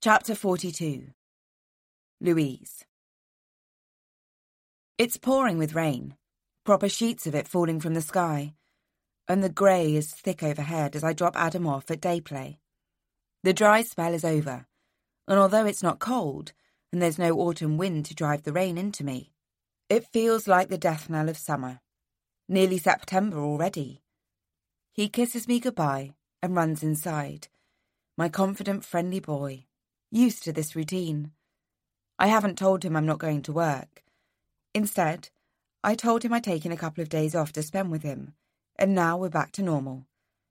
Chapter 42. Louise. It's pouring with rain, proper sheets of it falling from the sky, and the grey is thick overhead as I drop Adam off at day play. The dry spell is over, and although it's not cold, and there's no autumn wind to drive the rain into me, it feels like the death knell of summer. Nearly September already. He kisses me goodbye and runs inside, my confident, friendly boy, used to this routine. I haven't told him I'm not going to work. Instead, I told him I'd taken a couple of days off to spend with him, and now we're back to normal.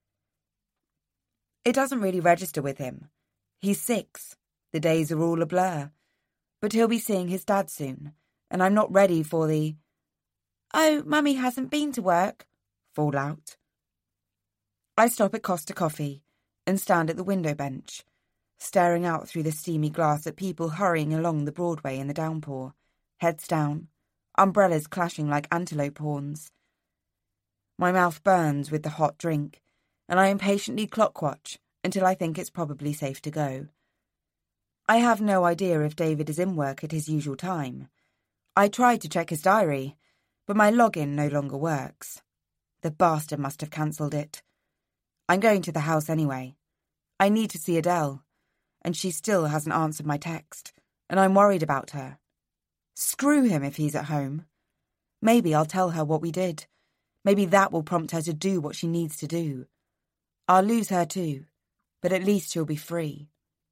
It doesn't really register with him. He's 6. The days are all a blur. But he'll be seeing his dad soon, and I'm not ready for the, "Oh, Mummy hasn't been to work," fallout. I stop at Costa Coffee and stand at the window bench, staring out through the steamy glass at people hurrying along the Broadway in the downpour, heads down, umbrellas clashing like antelope horns. My mouth burns with the hot drink, and I impatiently clock-watch until I think it's probably safe to go. I have no idea if David is in work at his usual time. I tried to check his diary, but my login no longer works. The bastard must have cancelled it. I'm going to the house anyway. I need to see Adele, and she still hasn't answered my text, and I'm worried about her. Screw him if he's at home. Maybe I'll tell her what we did. Maybe that will prompt her to do what she needs to do. I'll lose her too, but at least she'll be free.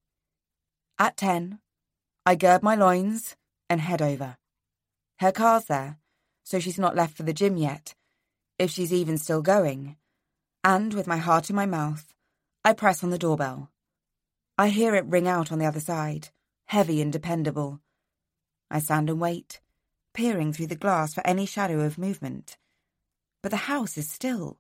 At 10, I gird my loins and head over. Her car's there, so she's not left for the gym yet, if she's even still going, and with my heart in my mouth, I press on the doorbell. I hear it ring out on the other side, heavy and dependable. I stand and wait, peering through the glass for any shadow of movement. But the house is still.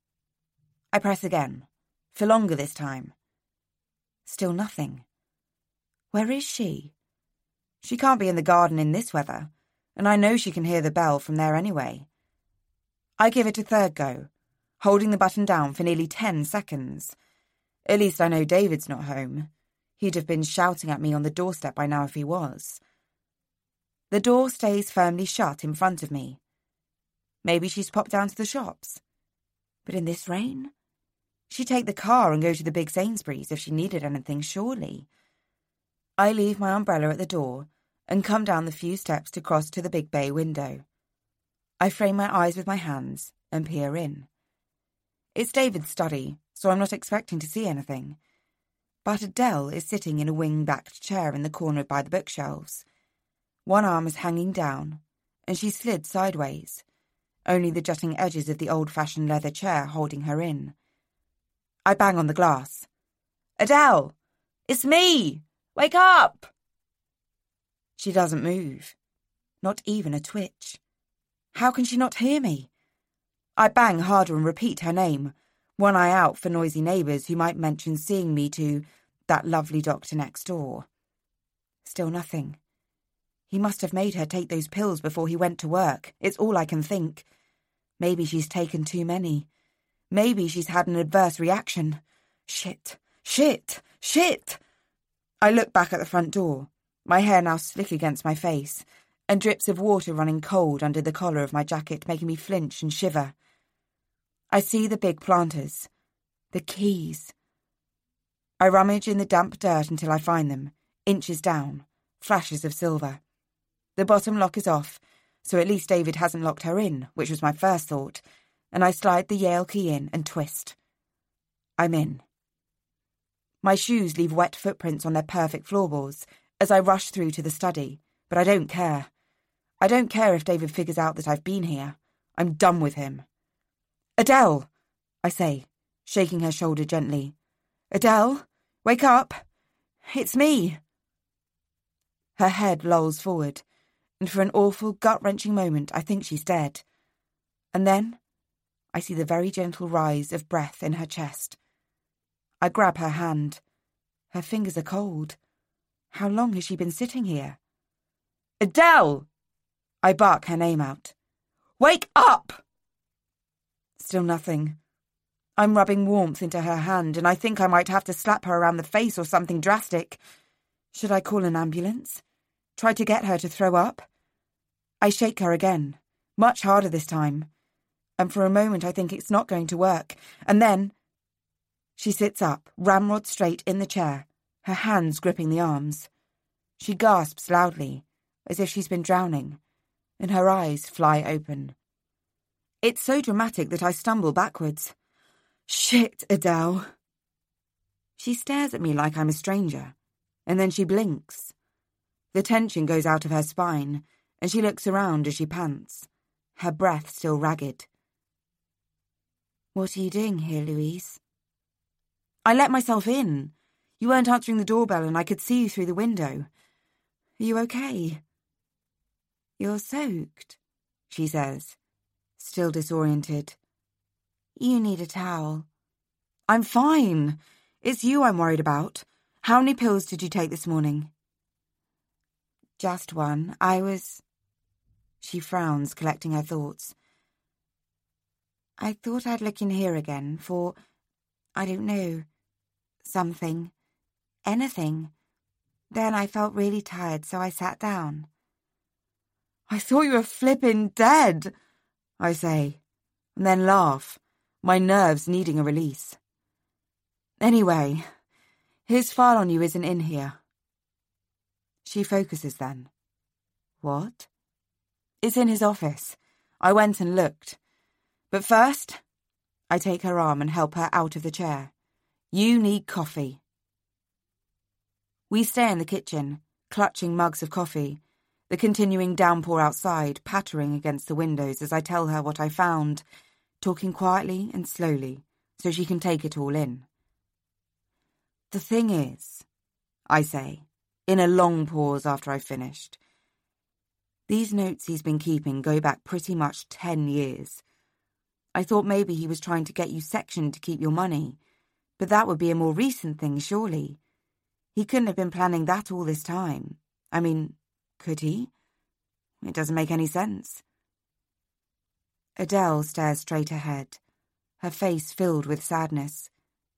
I press again, for longer this time. Still nothing. Where is she? She can't be in the garden in this weather, and I know she can hear the bell from there anyway. I give it a third go, holding the button down for nearly 10 seconds. At least I know David's not home. He'd have been shouting at me on the doorstep by now if he was. The door stays firmly shut in front of me. Maybe she's popped down to the shops. But in this rain? She'd take the car and go to the big Sainsbury's if she needed anything, surely. I leave my umbrella at the door and come down the few steps to cross to the big bay window. I frame my eyes with my hands and peer in. It's David's study, so I'm not expecting to see anything. But Adele is sitting in a wing-backed chair in the corner by the bookshelves. One arm is hanging down, and she slid sideways, only the jutting edges of the old-fashioned leather chair holding her in. I bang on the glass. "Adele! It's me! Wake up!" She doesn't move. Not even a twitch. How can she not hear me? I bang harder and repeat her name, one eye out for noisy neighbours who might mention seeing me to that lovely doctor next door. Still nothing. He must have made her take those pills before he went to work. It's all I can think. Maybe she's taken too many. Maybe she's had an adverse reaction. Shit. I look back at the front door, my hair now slick against my face, and drips of water running cold under the collar of my jacket making me flinch and shiver. I see the big planters. The keys. I rummage in the damp dirt until I find them, inches down, flashes of silver. The bottom lock is off, so at least David hasn't locked her in, which was my first thought, and I slide the Yale key in and twist. I'm in. My shoes leave wet footprints on their perfect floorboards as I rush through to the study, but I don't care. I don't care if David figures out that I've been here. I'm done with him. "Adele!" I say, shaking her shoulder gently. "Adele, wake up! It's me!" Her head lolls forward, and for an awful, gut-wrenching moment I think she's dead. And then I see the very gentle rise of breath in her chest. I grab her hand. Her fingers are cold. How long has she been sitting here? "Adele!" I bark her name out. "Wake up!" Still nothing. I'm rubbing warmth into her hand, and I think I might have to slap her around the face or something drastic. Should I call an ambulance? Try to get her to throw up? I shake her again, much harder this time. And for a moment I think it's not going to work. And then she sits up, ramrod straight in the chair, her hands gripping the arms. She gasps loudly, as if she's been drowning, and her eyes fly open. It's so dramatic that I stumble backwards. Shit, Adele. She stares at me like I'm a stranger, and then she blinks. The tension goes out of her spine, and she looks around as she pants, her breath still ragged. What are you doing here, Louise? I let myself in. You weren't answering the doorbell and I could see you through the window. Are you okay? You're soaked, she says, still disoriented. You need a towel. I'm fine. It's you I'm worried about. How many pills did you take this morning? Just one. She frowns, collecting her thoughts. I thought I'd look in here again for, I don't know, something, anything. Then I felt really tired, so I sat down. I thought you were flippin' dead, I say, and then laugh, my nerves needing a release. Anyway, his file on you isn't in here. She focuses then. What? It's in his office. I went and looked. But first, I take her arm and help her out of the chair. You need coffee. We stay in the kitchen, clutching mugs of coffee, the continuing downpour outside pattering against the windows as I tell her what I found, talking quietly and slowly so she can take it all in. The thing is, I say, in a long pause after I've finished, these notes he's been keeping go back pretty much 10 years. I thought maybe he was trying to get you sectioned to keep your money, but that would be a more recent thing, surely. He couldn't have been planning that all this time. I mean, could he? It doesn't make any sense. Adele stares straight ahead, her face filled with sadness.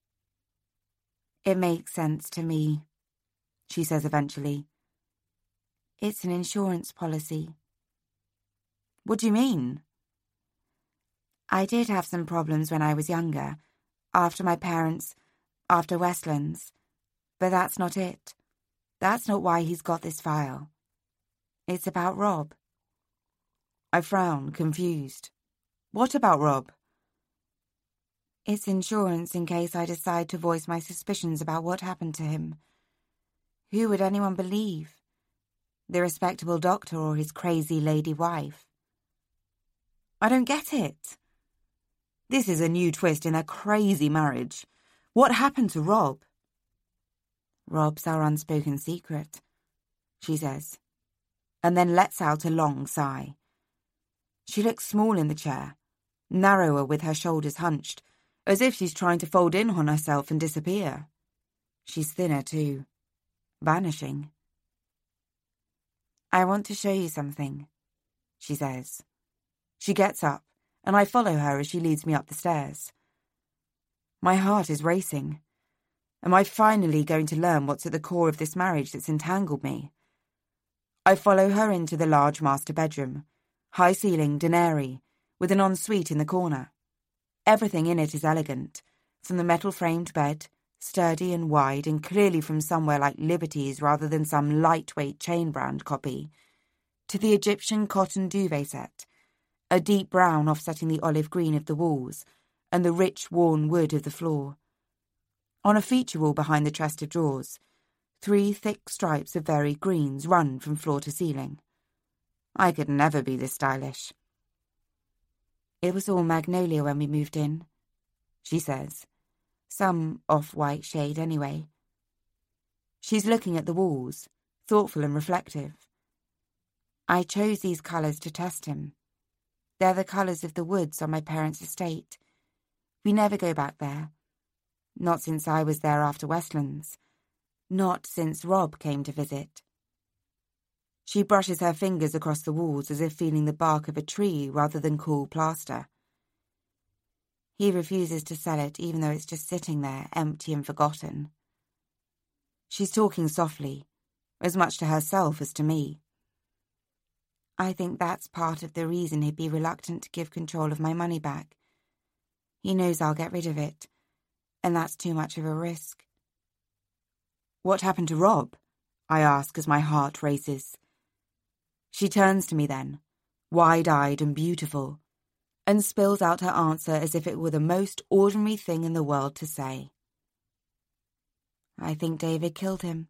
It makes sense to me, she says eventually. It's an insurance policy. What do you mean? I did have some problems when I was younger, after Westlands, but that's not it. That's not why he's got this file. It's about Rob. I frown, confused. What about Rob? It's insurance in case I decide to voice my suspicions about what happened to him. Who would anyone believe? The respectable doctor or his crazy lady wife? I don't get it. This is a new twist in a crazy marriage. What happened to Rob? Rob's our unspoken secret, she says, and then lets out a long sigh. She looks small in the chair, narrower with her shoulders hunched, as if she's trying to fold in on herself and disappear. She's thinner too, vanishing. I want to show you something, she says. She gets up, and I follow her as she leads me up the stairs. My heart is racing. Am I finally going to learn what's at the core of this marriage that's entangled me? I follow her into the large master bedroom, high-ceilinged and airy, with an ensuite in the corner. Everything in it is elegant, from the metal-framed bed, sturdy and wide and clearly from somewhere like Liberty's rather than some lightweight chain-brand copy, to the Egyptian cotton duvet set, a deep brown offsetting the olive green of the walls and the rich, worn wood of the floor. On a feature wall behind the chest of drawers, 3 thick stripes of varied greens run from floor to ceiling. I could never be this stylish. It was all magnolia when we moved in, she says. Some off-white shade anyway. She's looking at the walls, thoughtful and reflective. I chose these colours to test him. They're the colours of the woods on my parents' estate. We never go back there. Not since I was there after Westlands. Not since Rob came to visit. She brushes her fingers across the walls as if feeling the bark of a tree rather than cool plaster. He refuses to sell it even though it's just sitting there, empty and forgotten. She's talking softly, as much to herself as to me. I think that's part of the reason he'd be reluctant to give control of my money back. He knows I'll get rid of it, and that's too much of a risk. What happened to Rob? I ask as my heart races. She turns to me then, wide-eyed and beautiful, and spills out her answer as if it were the most ordinary thing in the world to say. I think David killed him.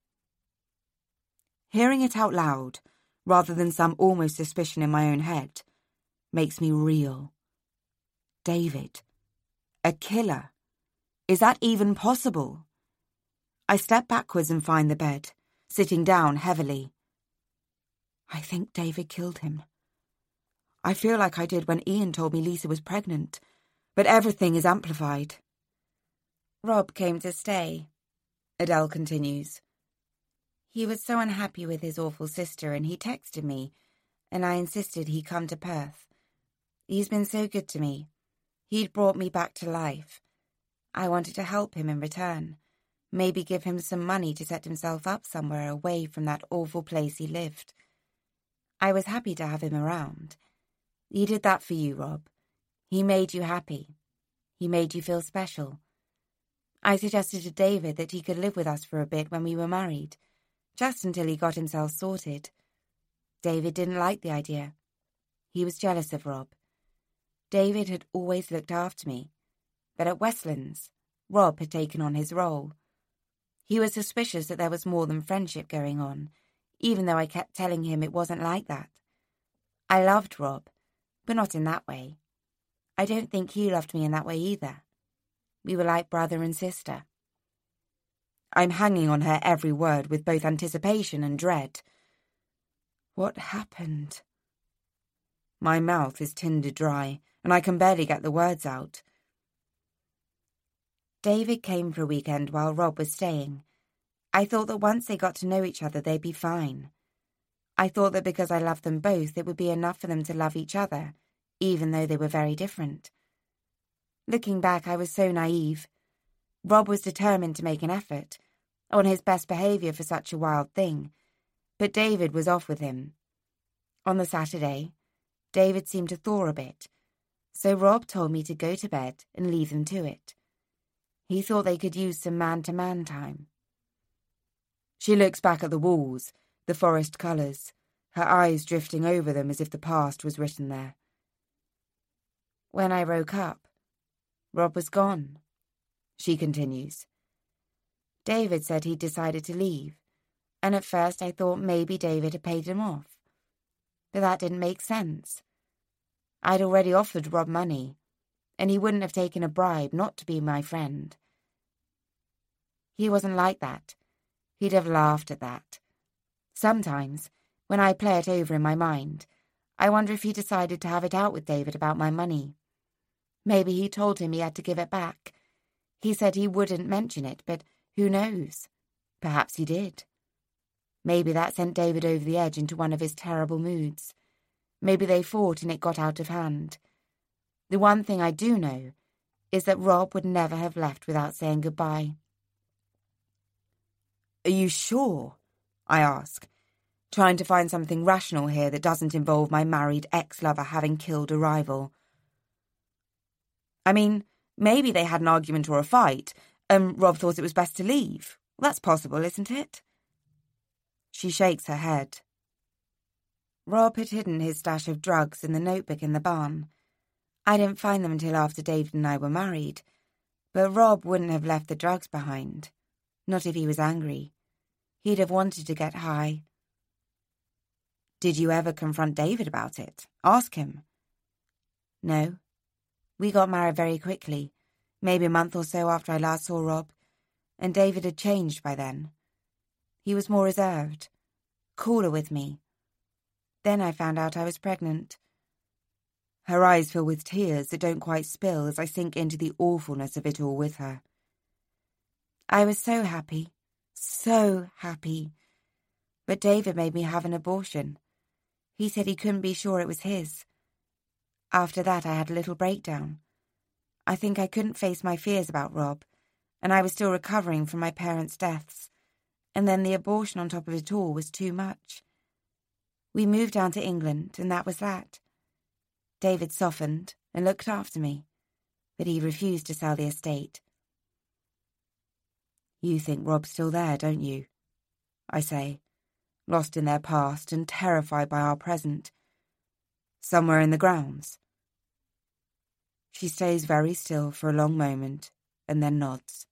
Hearing it out loud, rather than some almost suspicion in my own head, makes me reel. David, a killer. Is that even possible? I step backwards and find the bed, sitting down heavily. I think David killed him. I feel like I did when Ian told me Lisa was pregnant, but everything is amplified. Rob came to stay, Adele continues. He was so unhappy with his awful sister and he texted me, and I insisted he come to Perth. He's been so good to me. He'd brought me back to life. I wanted to help him in return, maybe give him some money to set himself up somewhere away from that awful place he lived. I was happy to have him around. He did that for you, Rob. He made you happy. He made you feel special. I suggested to David that he could live with us for a bit when we were married, just until he got himself sorted. David didn't like the idea. He was jealous of Rob. David had always looked after me, but at Westlands, Rob had taken on his role. He was suspicious that there was more than friendship going on, even though I kept telling him it wasn't like that. I loved Rob, but not in that way. I don't think he loved me in that way either. We were like brother and sister. I'm hanging on her every word with both anticipation and dread. What happened? My mouth is tinder dry, and I can barely get the words out. David came for a weekend while Rob was staying. I thought that once they got to know each other, they'd be fine. I thought that because I loved them both, it would be enough for them to love each other, even though they were very different. Looking back, I was so naive. Rob was determined to make an effort, on his best behaviour for such a wild thing, but David was off with him. On the Saturday, David seemed to thaw a bit, so Rob told me to go to bed and leave them to it. He thought they could use some man-to-man time. She looks back at the walls, the forest colours, her eyes drifting over them as if the past was written there. When I woke up, Rob was gone, she continues. David said he'd decided to leave, and at first I thought maybe David had paid him off. But that didn't make sense. I'd already offered Rob money, and he wouldn't have taken a bribe not to be my friend. He wasn't like that. He'd have laughed at that. Sometimes, when I play it over in my mind, I wonder if he decided to have it out with David about my money. Maybe he told him he had to give it back. He said he wouldn't mention it, but who knows? Perhaps he did. Maybe that sent David over the edge into one of his terrible moods. Maybe they fought and it got out of hand. The one thing I do know is that Rob would never have left without saying goodbye. Are you sure? I ask, trying to find something rational here that doesn't involve my married ex-lover having killed a rival. I mean, maybe they had an argument or a fight, and Rob thought it was best to leave. Well, that's possible, isn't it? She shakes her head. Rob had hidden his stash of drugs in the notebook in the barn. I didn't find them until after David and I were married, but Rob wouldn't have left the drugs behind. Not if he was angry. He'd have wanted to get high. Did you ever confront David about it? Ask him. No. We got married very quickly, maybe a month or so after I last saw Rob, and David had changed by then. He was more reserved, cooler with me. Then I found out I was pregnant. Her eyes fill with tears that don't quite spill as I sink into the awfulness of it all with her. I was so happy, but David made me have an abortion. He said he couldn't be sure it was his. After that, I had a little breakdown. I think I couldn't face my fears about Rob, and I was still recovering from my parents' deaths, And then the abortion on top of it all was too much. We moved down to England, and that was that. David softened and looked after me, but he refused to sell the estate. You think Rob's still there, don't you? I say, lost in their past and terrified by our present. Somewhere in the grounds. She stays very still for a long moment and then nods.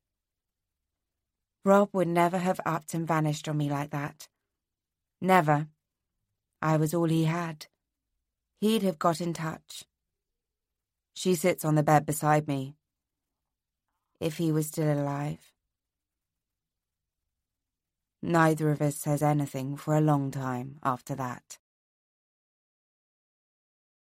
Rob would never have upped and vanished on me like that. Never. I was all he had. He'd have got in touch. She sits on the bed beside me. If he was still alive. Neither of us says anything for a long time after that.